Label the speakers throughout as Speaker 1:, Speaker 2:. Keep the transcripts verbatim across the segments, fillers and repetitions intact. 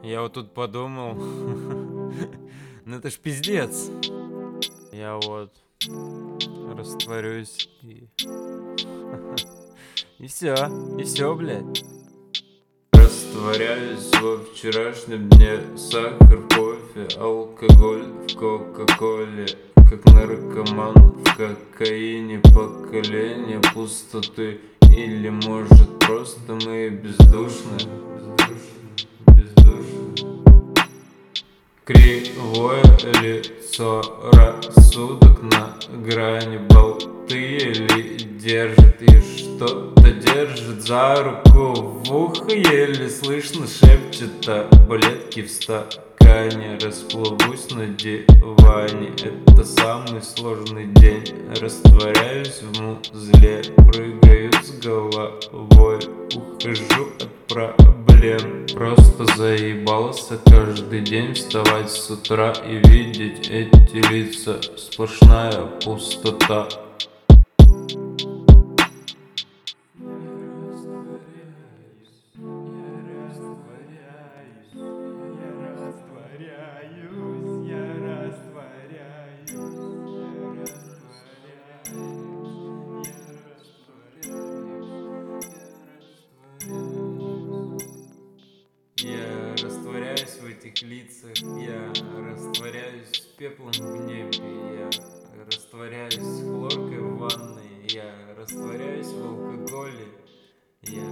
Speaker 1: Я вот тут подумал, ну это ж пиздец. Я вот растворюсь и... И все, и все, блядь. Растворяюсь во вчерашнем дне. Сахар, кофе, алкоголь в кока-коле. Как наркоман в кокаине. Поколение пустоты. Или может просто мы бездушны. Кривое лицо, рассудок на грани. Болты ли держит и что-то держит за руку. В ухо еле слышно шепчет таблетки в стакане. Расплывусь на диване, это самый сложный день. Растворяюсь в музле, прыгаю с головой. Ухожу от проблем. Просто заебался каждый день вставать с утра и видеть эти лица. Сплошная пустота. Я растворяюсь в этих лицах, я растворяюсь с пеплом в небе, я растворяюсь с хлоркой в ванной, я растворяюсь в алкоголе, я,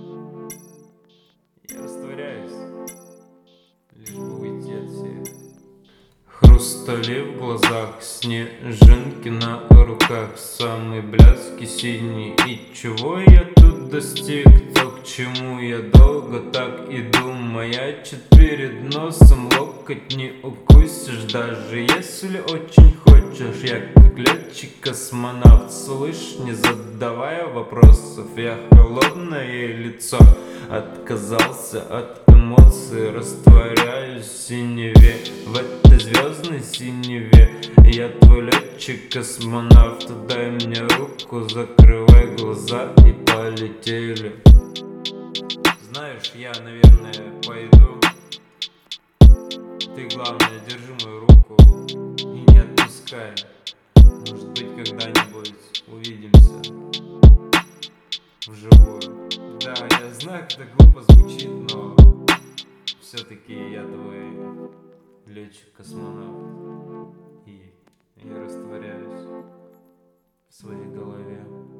Speaker 1: я растворяюсь, лишь бы уйти от всех. Хрустали в глазах, снежинки на руках, самые блядски синие. И чего я тут достиг, то к чему я долго так иду. Маячит перед носом, локоть не укусишь. Даже если очень хочешь, я как летчик-космонавт. Слышь, не задавая вопросов, я холодное лицо. Отказался от эмоций, растворяюсь в синеве. В этой звездной синеве я твой летчик-космонавт. Дай мне руку, закрывай глаза и полетели. Знаешь, я, наверное, пойду. Ты, главное, держи мою руку и не отпускай. Может быть, когда-нибудь увидимся вживую. Да, я знаю, как это глупо звучит, но все-таки я твой летчик-космонавт. И я растворяюсь в своей голове.